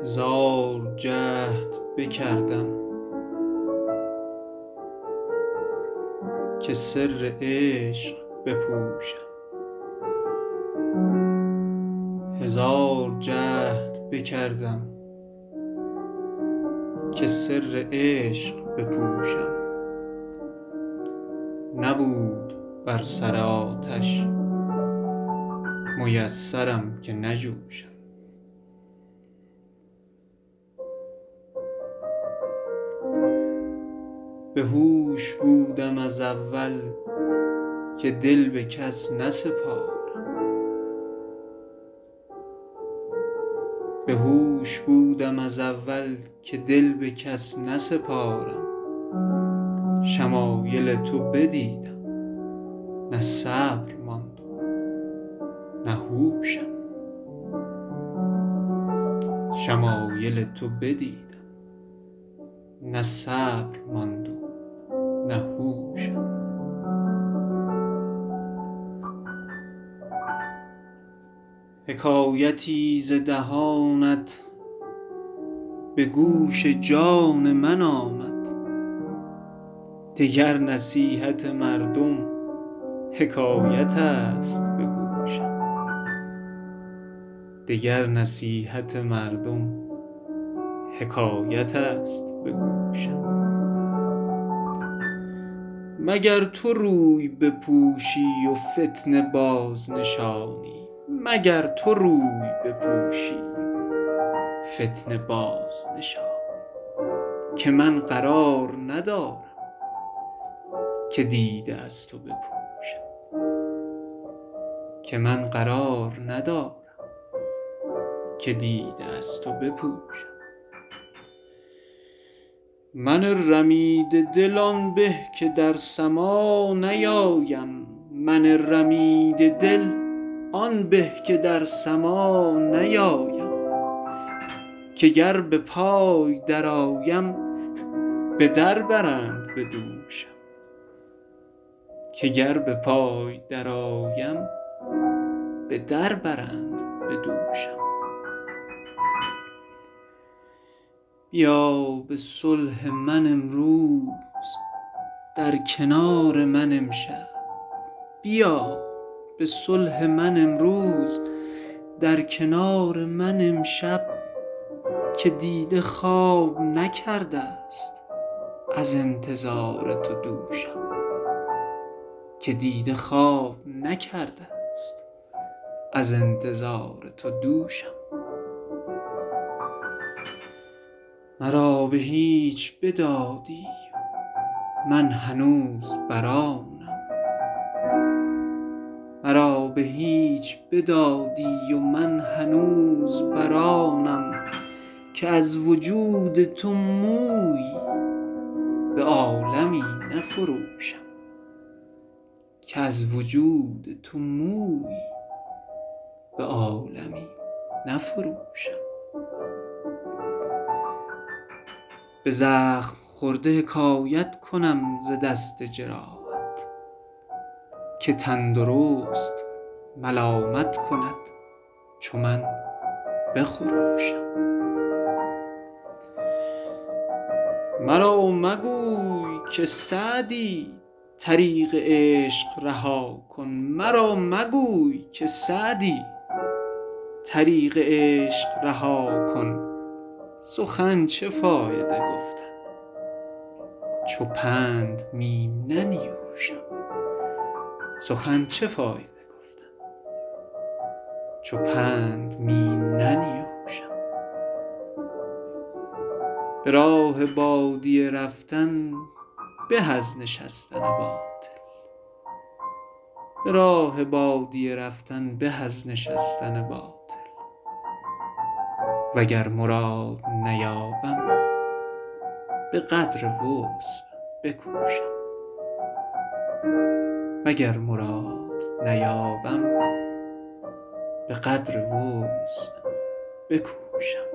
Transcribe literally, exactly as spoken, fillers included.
هزار جهد بکردم که سر عشق بپوشم. هزار جهد بکردم که سر عشق بپوشم. نبود بر سر آتش میسرم که نجوشم. به هوش بودم از اول که دل به کس نسپارم. به هوش بودم از اول که دل به کس نسپارم. شمایل تو بدیدم نه صبر ماند و نه هوشم. شمایل تو بدیدم نه صبر ماند و نه هوشم. حکایتی ز دهانت به گوش جان من آمد. دگر نصیحت مردم حکایت است به گوشم. دگر نصیحت مردم حکایت است به گوشم. مگر تو روی بپوشی و فتنه باز نشانی. مگر تو روی بپوشی فتنه باز نشانی. که من قرار ندارم که دیده از تو بپوشم. که من قرار ندارم که دیده از تو بپوشم. من رمیده دل آن به که در سماع نیایم. من رمیده دل آن به که در سماع نیایم. که گر به پای درآیم به در برند به دوشم. که گر به پای درآیم به در برند به دوشم. بیا به صلح من امروز در کنار من امشب. بیا به صلح من امروز در کنار من امشب. که دیده خواب نکرده است از انتظار تو دوشم. که دیده خواب نکرده است از انتظار تو دوشم. مرا به هیچ بدادی من هنوز بر آنم. مرا به هیچ بدادی و من هنوز بر آنم. که از وجود تو مویی به عالمی نفروشم. که از وجود تو مویی به عالمی نفروشم. به زخم خورده حکایت کنم ز دست جراحت. که تندرست ملامت کند چو من بخروشم. مرا مگوی که سعدی طریق عشق رها کن. مرا مگوی که سعدی طریق عشق رها کن. سخن چه فایده گفتن چو پند می ننیوشم. سخن چه فایده گفتن چو پند می ننیوشم. به راه بادیه رفتن به از نشستن باطل. به راه بادیه رفتن به از نشستن باطل. وگر مراد نیابم به قدر وسع بکوشم. وگر مراد نیابم به قدر وسع بکوشم.